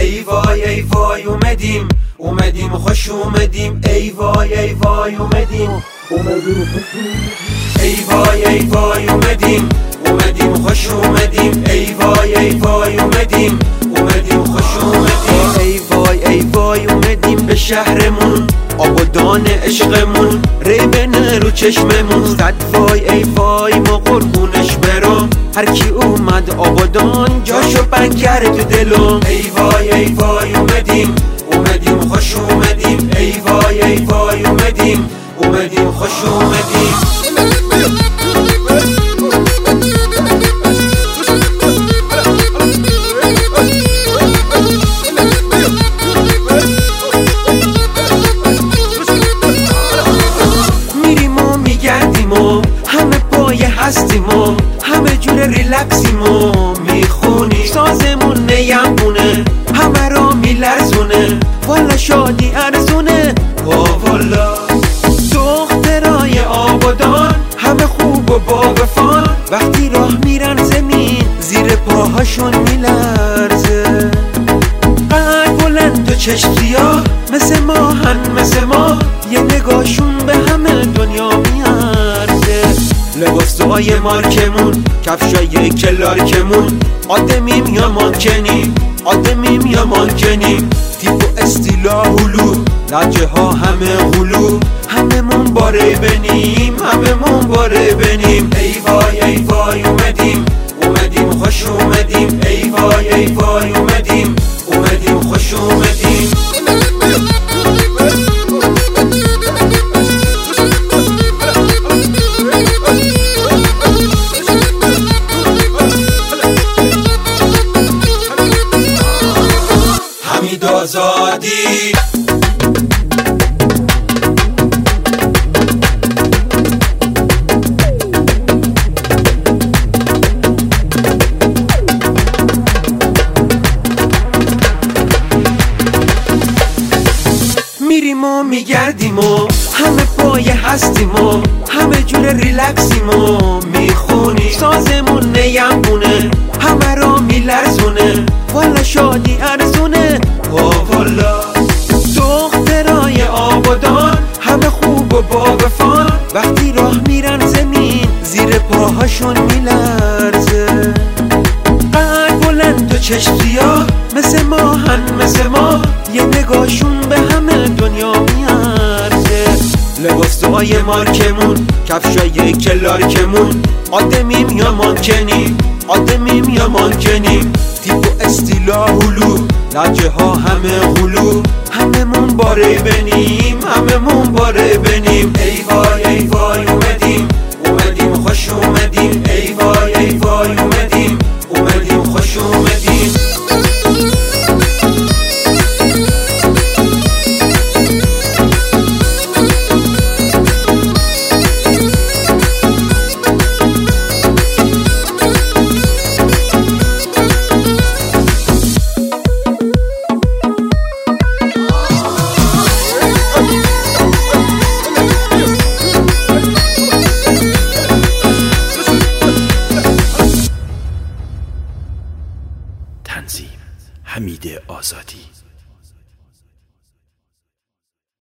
ای وای ای وای اومدیم خوش اومدیم، ای وای ای وای اومدیم ای وای ای وای اومدیم خوش اومدیم، ای وای ای وای اومدیم خوش اومدیم، ای وای ای وای اومدیم به شهرمون، آبادان عشقمون ریبنه رو چشممون، صد وای ای وای ما قربونش برم، هر کی اومد آبادان جاشو بند کرد تو دلم، ای وای ای وای اومدیم خوش اومدیم، ای وای ای وای اومدیم خوش اومدیم. میریم و میگردیم و همه پای هستیم و همه جور ریلکسیم و میخونیم، سازمون نیمونه همه را میلرزونه، والا شادی ارزونه، والا دخترای آبادان همه خوب و با وفان، وقتی راه میرن زمین زیر پاهاشون میلرزه، قد بلند و چشم سیاه مثل ما یه نگاهشون به همه دنیا میارزه، لباسای مارکمون کفشای کلارکمون، آدمیم یا مانکنیم، تیپ و استیلا هلو لجه ها همه غلو، هممون باره بنیم، ای وای ای وای اومدیم خوش اومدیم، ای وای ای وای اومدیم خوش اومدیم. حمید آزادی میریم و میگردیم و همه پای هستیم و همه جور ریلکسیم و میخونیم، سازمون نیمونه همه را میلرزونه، والا شادی ارزونه، والا دخترای آبادان همه خوب و با وفان، وقتی راه میرن زمین زیر پاهاشون میلرزه، قد بلند و چشم سیاه مثل ما یه نگاهشون به همه دنیا میارزه، لباسای مارکمون کفشای کلارکمون، آدمیم یا مانکنیم، تیپ و استیلا هلو لجه ها همه غلو، هممون باره بنیم، ای وای ای وای اومدیم خوش اومدیم، ای وای ای وای اومدیم خوش اومدیم. تنظیم حمید آزادی.